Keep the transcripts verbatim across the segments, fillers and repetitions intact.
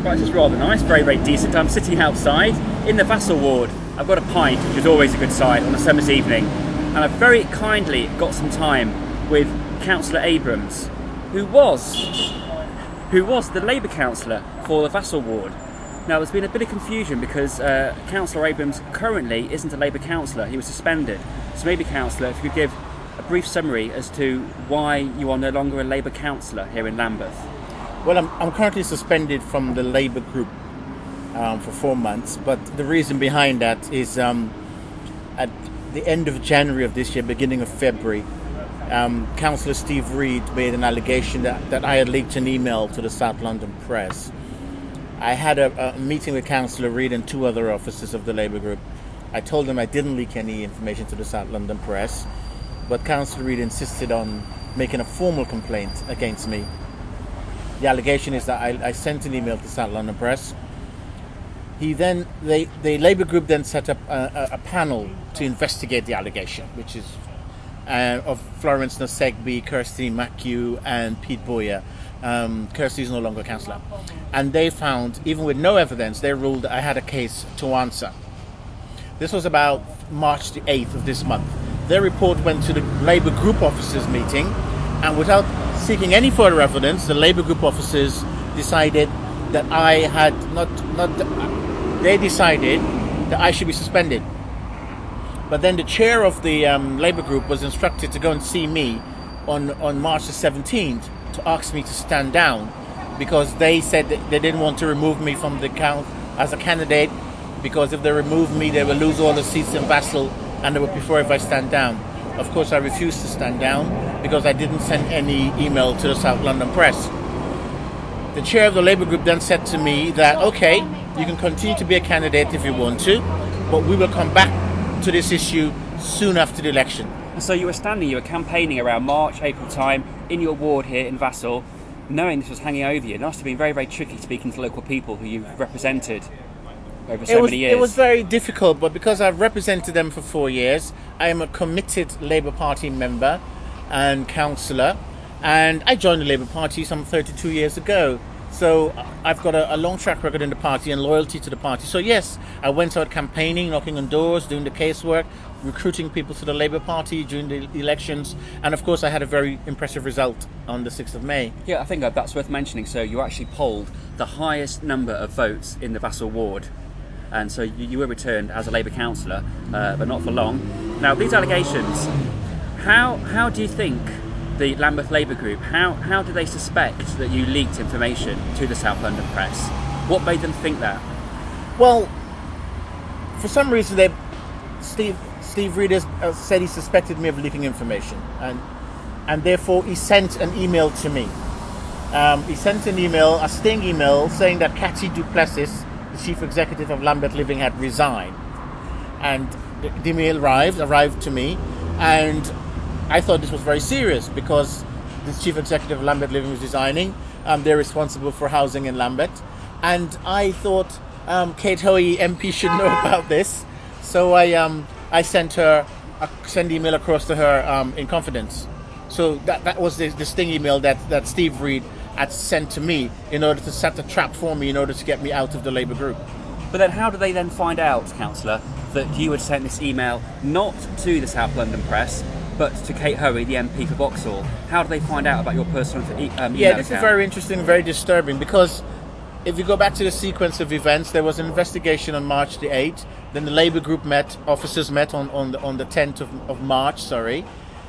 Right, it's rather nice, very, very decent. I'm sitting outside in the Vassal ward. I've got a pint, which is always a good sign on a summer's evening. And I've very kindly got some time with Councillor Abrams, who was, who was the Labour councillor for the Vassal ward. Now, there's been a bit of confusion because uh, Councillor Abrams currently isn't a Labour councillor. He was suspended. So maybe, Councillor, if you could give a brief summary as to why you are no longer a Labour councillor here in Lambeth. Well, I'm, I'm currently suspended from the Labour group um, for four months, but the reason behind that is um, at the end of January of this year, beginning of February, um, Councillor Steve Reid made an allegation that, that I had leaked an email to the South London Press. I had a, a meeting with Councillor Reid and two other officers of the Labour group. I told them I didn't leak any information to the South London Press, but Councillor Reid insisted on making a formal complaint against me. The allegation is that I, I sent an email to South London Press. He then, they, the Labour group then set up a, a, a panel to investigate the allegation, which is uh, of Florence Nosegbi, Kirsty McHugh and Pete Boyer. Um, Kirsty is no longer councillor. And they found, even with no evidence, they ruled that I had a case to answer. This was about March the eighth of this month. Their report went to the Labour group officers meeting, and without seeking any further evidence, the Labour group officers decided that I had not, not, they decided that I should be suspended. But then the chair of the um, Labour group was instructed to go and see me on, on March the seventeenth to ask me to stand down, because they said that they didn't want to remove me from the count as a candidate, because if they remove me, they will lose all the seats in Vassal, and they would prefer if I stand down. Of course, I refused to stand down because I didn't send any email to the South London Press. The chair of the Labour group then said to me that, okay, you can continue to be a candidate if you want to, but we will come back to this issue soon after the election. And so you were standing, you were campaigning around March, April time in your ward here in Vassal, knowing this was hanging over you. It must have been very, very tricky speaking to local people who you've represented over so it was, many years. It was very difficult, but because I've represented them for four years, I am a committed Labour Party member and councillor, and I joined the Labour Party some thirty-two years ago. So I've got a, a long track record in the party and loyalty to the party. So yes, I went out campaigning, knocking on doors, doing the casework, recruiting people to the Labour Party during the elections, and of course I had a very impressive result on the sixth of May. Yeah, I think that's worth mentioning. So you actually polled the highest number of votes in the Vassal ward, and so you, you were returned as a Labour councillor, uh, but not for long. Now, these allegations, how how do you think the Lambeth Labour group, how how do they suspect that you leaked information to the South London Press? What made them think that? Well, for some reason, they Steve Steve Reid has uh, said he suspected me of leaking information, and and therefore he sent an email to me. Um, he sent an email, a sting email, saying that Cathy du Plessis, the chief executive of Lambeth Living, had resigned. And the, the email arrived, arrived to me, and I thought this was very serious because the chief executive of Lambeth Living was resigning. Um, they're responsible for housing in Lambeth. And I thought um, Kate Hoey, M P, should know about this. So I um, I sent her, a send email across to her um, in confidence. So that, that was the, the sting email that, that Steve Reid had sent to me in order to set the trap for me, in order to get me out of the Labour group. But then how did they then find out, councillor, that you had sent this email not to the South London Press, but to Kate Hoey, the M P for Vauxhall? How did they find out about your personal e- um, email Yeah, this account? is very interesting, very disturbing, because if you go back to the sequence of events, there was an investigation on March the eighth, then the Labour group met, officers met on, on, the, on the tenth of, of March, sorry,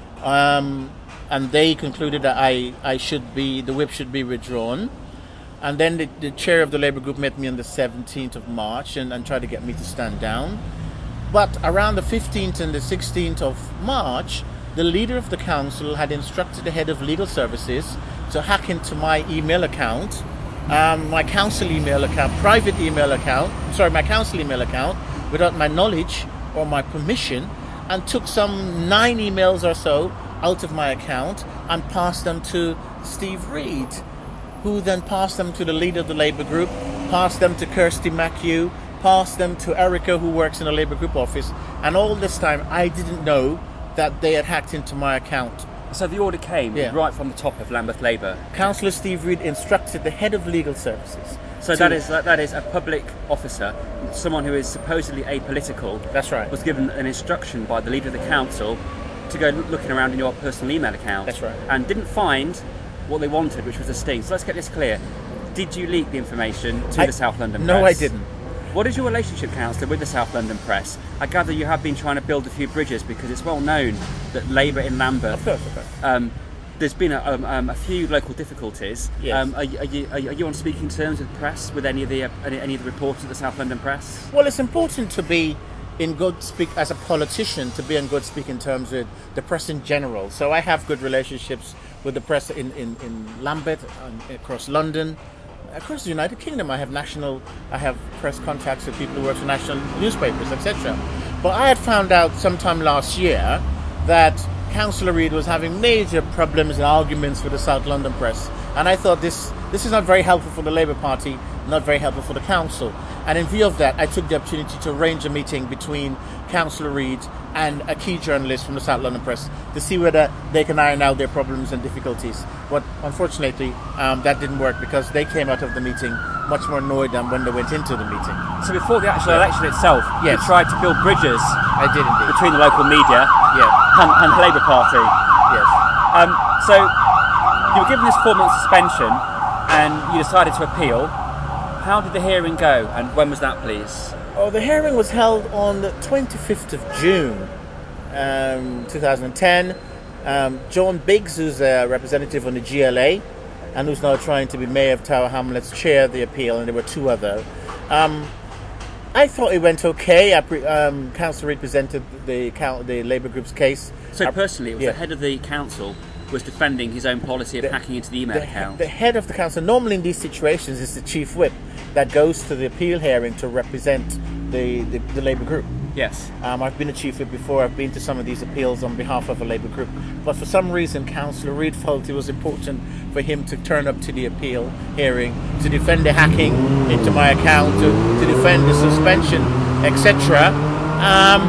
um, and they concluded that I, I should be, the whip should be withdrawn. And then the, the chair of the Labour group met me on the seventeenth of March and, and tried to get me to stand down. But around the fifteenth and the sixteenth of March, the leader of the council had instructed the head of legal services to hack into my email account, um, my council email account, private email account, sorry, my council email account, without my knowledge or my permission, and took some nine emails or so out of my account and passed them to Steve Reid, who then passed them to the leader of the Labour group, passed them to Kirsty McHugh, passed them to Erica, who works in the Labour group office. And all this time, I didn't know that they had hacked into my account. So the order came Yeah. right from the top of Lambeth Labour. Councillor Steve Reid instructed the head of legal services. So to- that is that, that is a public officer, someone who is supposedly apolitical. That's right. Was given an instruction by the leader of the council to go loo- looking around in your personal email account. That's right. And didn't find what they wanted, which was a sting. So let's get this clear. Did you leak the information to I- the South London No, press? I didn't. What is your relationship, Councillor, with the South London press? I gather you have been trying to build a few bridges because it's well known that Labour in Lambeth. Of course, of course. Um, there's been a, um, um, a few local difficulties. Yes. Um, are, you, are, you, are you are you on speaking terms with the press, with any of the uh, any, any of the reporters at the South London press? Well, it's important to be in good speak as a politician to be in good speaking terms with the press in general. So I have good relationships with the press in, in, in Lambeth, and across London, across the United Kingdom. I have national, I have press contacts with people who work for national newspapers, et cetera. But I had found out sometime last year that Councillor Reid was having major problems and arguments with the South London press, and I thought this this is not very helpful for the Labour Party, not very helpful for the council. And in view of that, I took the opportunity to arrange a meeting between Councillor Reid and a key journalist from the South London press to see whether they can iron out their problems and difficulties. But unfortunately, um, that didn't work because they came out of the meeting much more annoyed than when they went into the meeting. So before the actual election itself, Yes. you tried to build bridges I did indeed. between the local media Yeah. and, and the Labour Party. Yes. Um, so you were given this four-month suspension and you decided to appeal. How did the hearing go and when was that, please? Oh, the hearing was held on the twenty-fifth of June, um, two thousand ten. Um, John Biggs, who's a representative on the G L A and who's now trying to be mayor of Tower Hamlets, chaired the appeal, and there were two other. Um, I thought it went okay. I pre- um, Councillor Reid presented the count, the Labour group's case. So I- personally, it was yeah. the head of the council was defending his own policy of The- hacking into the email the, account. the head of the council, normally in these situations, is the chief whip that goes to the appeal hearing to represent the, the, the Labour group. Yes. Um, I've been a chief whip before. I've been to some of these appeals on behalf of a Labour group. But for some reason, Councillor Reid felt it was important for him to turn up to the appeal hearing to defend the hacking into my account, to, to defend the suspension, et cetera. Um,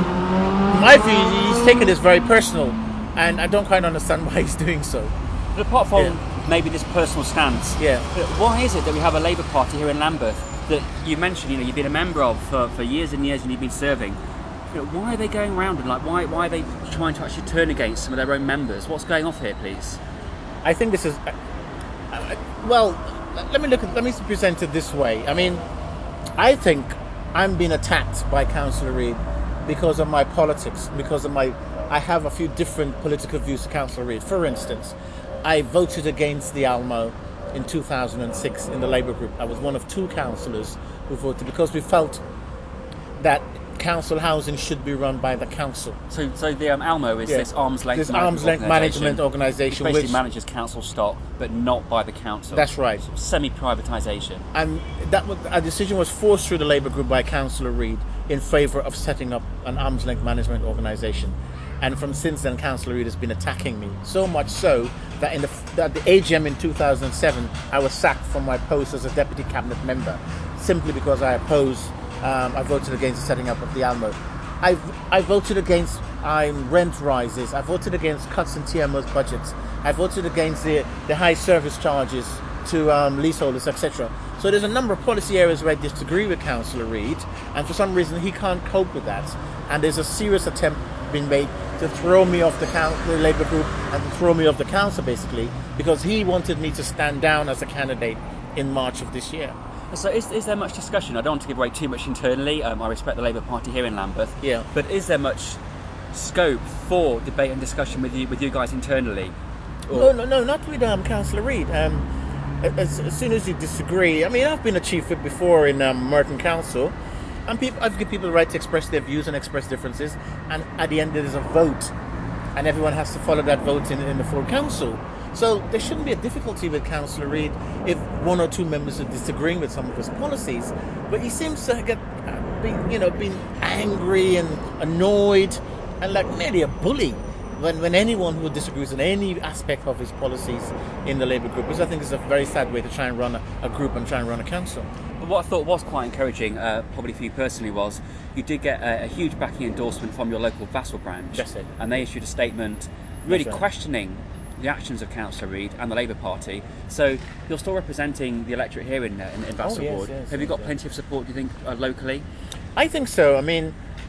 my view, he's taken this very personal, and I don't quite understand why he's doing so. But apart from Yeah. maybe this personal stance, Yeah. why is it that we have a Labour Party here in Lambeth that you mentioned, you know, you've been a member of for, for years and years and you've been serving? You know, why are they going around and like why why are they trying to actually turn against some of their own members? What's going off here, please? I think this is, uh, uh, well, let me look at, let me present it this way. I mean, I think I'm being attacked by Councillor Reid because of my politics, because of my, I have a few different political views to Councillor Reid. For instance, I voted against the Almo in two thousand six in the Labour group. I was one of two councillors who voted because we felt that council housing should be run by the council. So, so the um, ALMO is Yeah. this arm's length This management arm's length organisation, management organisation, which basically which- manages council stock, but not by the council. That's right. Semi-privatisation. And that was, a decision was forced through the Labour group by Councillor Reid in favour of setting up an arm's length management organisation. And from since then, Councillor Reid has been attacking me. So much so that in the that the A G M in two thousand seven, I was sacked from my post as a deputy cabinet member, simply because I opposed, um, I voted against the setting up of the Almo. I I voted against um, rent rises. I voted against cuts in T M O's budgets. I voted against the, the high service charges to um, leaseholders, et cetera. So there's a number of policy areas where I disagree with Councillor Reid, and for some reason he can't cope with that. And there's a serious attempt being made to throw me off the, coun- the Labour group and to throw me off the council, basically, because he wanted me to stand down as a candidate in March of this year. So is, is there much discussion? I don't want to give away too much internally. Um, I respect the Labour Party here in Lambeth. Yeah. But is there much scope for debate and discussion with you with you guys internally? No, no, no, not with um, Councillor Reid. Um, as, as soon as you disagree, I mean, I've been a chief whip before in um, Merton Council, and people, I've given people the right to express their views and express differences, and at the end there's a vote, and everyone has to follow that vote in, in the full council. So there shouldn't be a difficulty with Councillor Reid if one or two members are disagreeing with some of his policies, but he seems to get, uh, be, you know, being angry and annoyed, and like nearly a bully. When, when anyone who disagrees on any aspect of his policies in the Labour group, which I think is a very sad way to try and run a, a group and try and run a council. But what I thought was quite encouraging, uh, probably for you personally, was you did get a, a huge backing endorsement from your local Vassal branch. That's it. And they issued a statement really That's right. questioning the actions of Councillor Reid and the Labour Party. So you're still representing the electorate here in, uh, in, in Vassal Oh, yes, Ward. yes, Have you yes, got yes. plenty of support, do you think, uh, locally? I think so. I mean,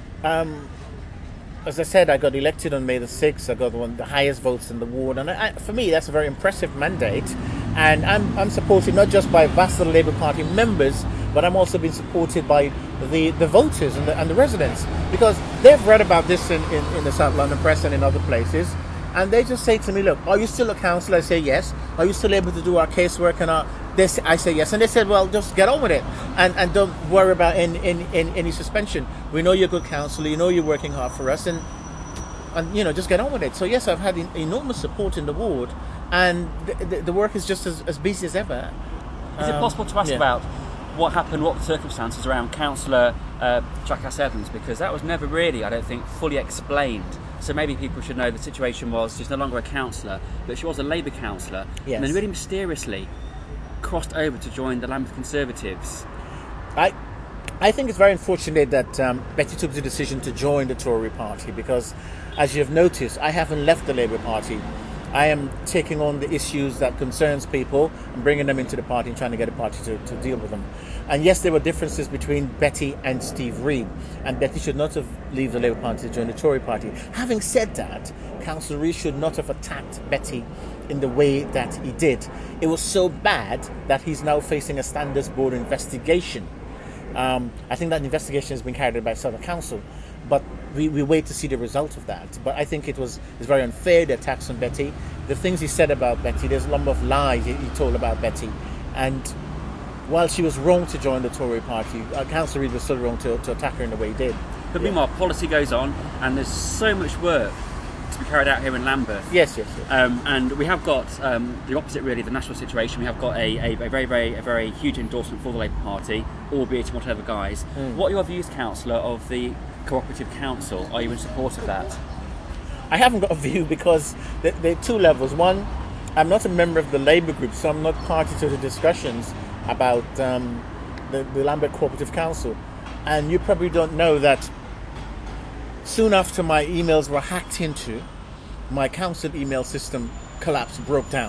um, as I said, I got elected on May the sixth. I got one of the highest votes in the ward. And I, for me, that's a very impressive mandate. And I'm, I'm supported not just by Vassal Labour Party members, but I'm also being supported by the, the voters and the, and the residents. Because they've read about this in, in, in the South London Press and in other places. And they just say to me, look, are you still a councillor? I say yes. Are you still able to do our casework and our... They say, I say yes. And they said, well, just get on with it. And and don't worry about any, any, any suspension. We know you're a good councillor. You know you're working hard for us. And, and you know, just get on with it. So, yes, I've had enormous support in the ward. And the, the, the work is just as, as busy as ever. Is it Um, possible to ask yeah. about what happened, what the circumstances around Councillor uh, Jackass Evans? Because that was never really, I don't think, fully explained. So maybe people should know the situation was she's no longer a councillor, but she was a Labour councillor. Yes. And then really mysteriously crossed over to join the Lambeth Conservatives. I, I think it's very unfortunate that um, Betty took the decision to join the Tory party because, as you have noticed, I haven't left the Labour Party. I am taking on the issues that concerns people and bringing them into the party and trying to get the party to, to deal with them. And yes, there were differences between Betty and Steve Reid, and Betty should not have left the Labour Party to join the Tory party. Having said that, Councillor Reid should not have attacked Betty in the way that he did. It was so bad that he's now facing a Standards Board investigation. Um, I think that investigation has been carried out by Southern Council, but we, we wait to see the result of that. But I think it was it's very unfair, the attacks on Betty. The things he said about Betty, there's a number of lies he, he told about Betty. And while she was wrong to join the Tory party, uh, Councillor Reid was still wrong to, to attack her in the way he did. But meanwhile, policy goes on, and there's so much work to be carried out here in Lambeth. Yes, yes, yes. Um, and we have got um, the opposite, really, the national situation. We have got a, a, a very, very, a very huge endorsement for the Labour Party, albeit in whatever guise. Mm. What are your views, Councillor, of the Cooperative Council? Are you in support of that? I haven't got a view because there, there are two levels. One, I'm not a member of the Labour group, so I'm not party to the discussions about um, the, the Lambeth Cooperative Council. And you probably don't know that soon after my emails were hacked into, my council email system collapsed, broke down.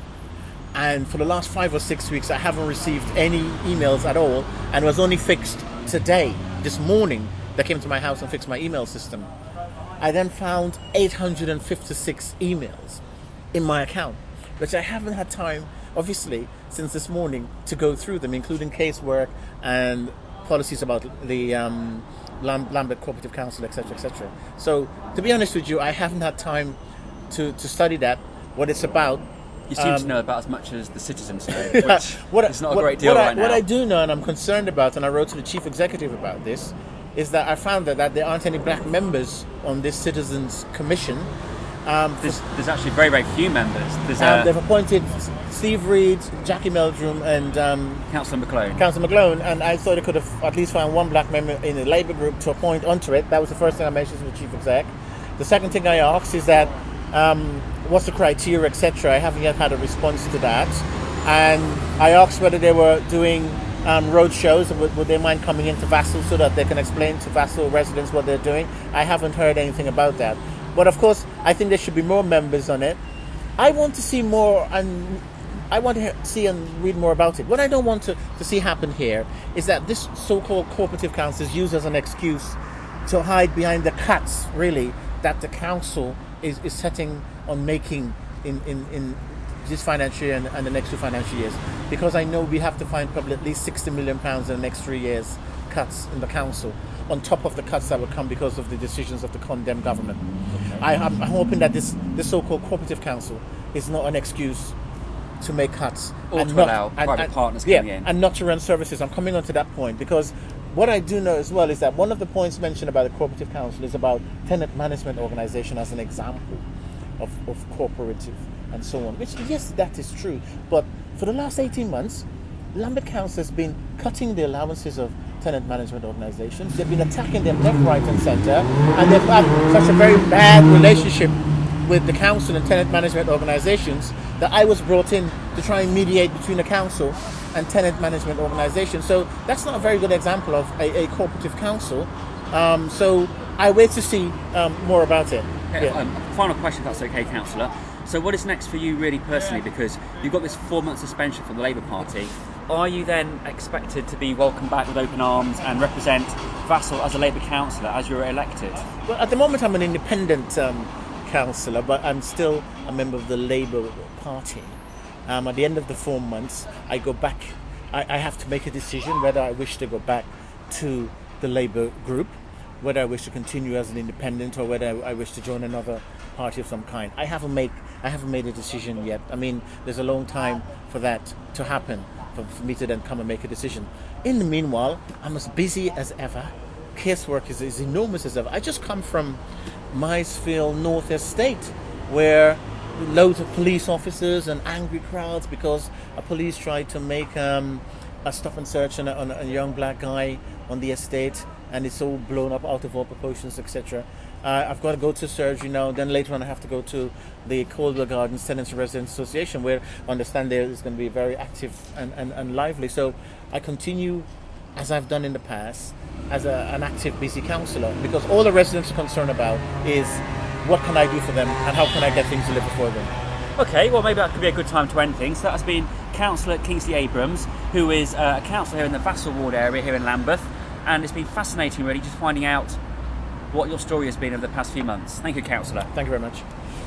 And for the last five or six weeks, I haven't received any emails at all, and was only fixed today, this morning, they came to my house and fixed my email system. I then found eight hundred fifty-six emails in my account, which I haven't had time, obviously, since this morning to go through them, including casework and policies about the um, Lam- Lambeth Cooperative Council, et cetera, et cetera. So, to be honest with you, I haven't had time to, to study that, what it's about. You seem Um, to know about as much as the citizens know, which what, is not a what- great deal what I, right now. What I do know, and I'm concerned about, and I wrote to the chief executive about this, is that I found that, that there aren't any black members on this citizens commission. Um, There's, there's actually very, very few members. There's um, uh, they've appointed Steve Reid, Jackie Meldrum, and um, Councillor McClone. Councillor McClone, and I thought I could have at least found one black member in the Labour group to appoint onto it. That was the first thing I mentioned to the chief exec. The second thing I asked is that um, what's the criteria, et cetera. I haven't yet had a response to that. And I asked whether they were doing um, road shows, and would, would they mind coming into Vassal so that they can explain to Vassal residents what they're doing. I haven't heard anything about that. But of course, I think there should be more members on it. I want to see more, and I want to hear, see and read more about it. What I don't want to, to see happen here is that this so-called cooperative council is used as an excuse to hide behind the cuts, really, that the council is, is setting on making in, in, in this financial year and, and the next two financial years. Because I know we have to find probably at least sixty million pounds in the next three years cuts in the council, on top of the cuts that will come because of the decisions of the condemned government. I, I'm hoping that this, this so-called cooperative council is not an excuse to make cuts. Or and to not, allow and, private and, partners yeah, coming in. and not to run services. I'm coming on to that point because what I do know as well is that one of the points mentioned about the cooperative council is about tenant management organisation as an example of, of cooperative and so on, which yes, that is true. But for the last eighteen months, Lambeth Council has been cutting the allowances of tenant management organisations. They've been attacking them left, right and centre, and they've had such a very bad relationship with the council and tenant management organisations that I was brought in to try and mediate between the council and tenant management organisations. So that's not a very good example of a, a cooperative council. Um, so I wait to see um, more about it. Okay, Yeah. um, final question, if that's okay, Councillor. So what is next for you really personally? Because you've got this four-month suspension from the Labour Party. Are you then expected to be welcomed back with open arms and represent Vassal as a Labour councillor as you're elected? Well, at the moment I'm an independent um, councillor, but I'm still a member of the Labour Party. Um, at the end of the four months, I go back. I, I have to make a decision whether I wish to go back to the Labour group, whether I wish to continue as an independent, or whether I wish to join another party of some kind. I haven't made I haven't made a decision yet. I mean, there's a long time for that to happen, for, for me to then come and make a decision. In the meanwhile, I'm as busy as ever. Casework is as enormous as ever. I just come from Maysfield North Estate, where loads of police officers and angry crowds because a police tried to make um, a stop and search on a, on a young black guy on the estate, and it's all blown up out of all proportions, et cetera. Uh, I've got to go to surgery now. Then later on, I have to go to the Caldwell Gardens Tenants and Residents Association, where I understand there is going to be very active and, and, and lively. So I continue, as I've done in the past, as a, an active, busy councillor, because all the residents are concerned about is what can I do for them and how can I get things delivered for them. Okay, well maybe that could be a good time to end things. So that has been Councillor Kingsley Abrams, who is uh, a councillor here in the Vassal Ward area here in Lambeth, and it's been fascinating really just finding out what your story has been over the past few months. Thank you, Councillor. Thank you very much.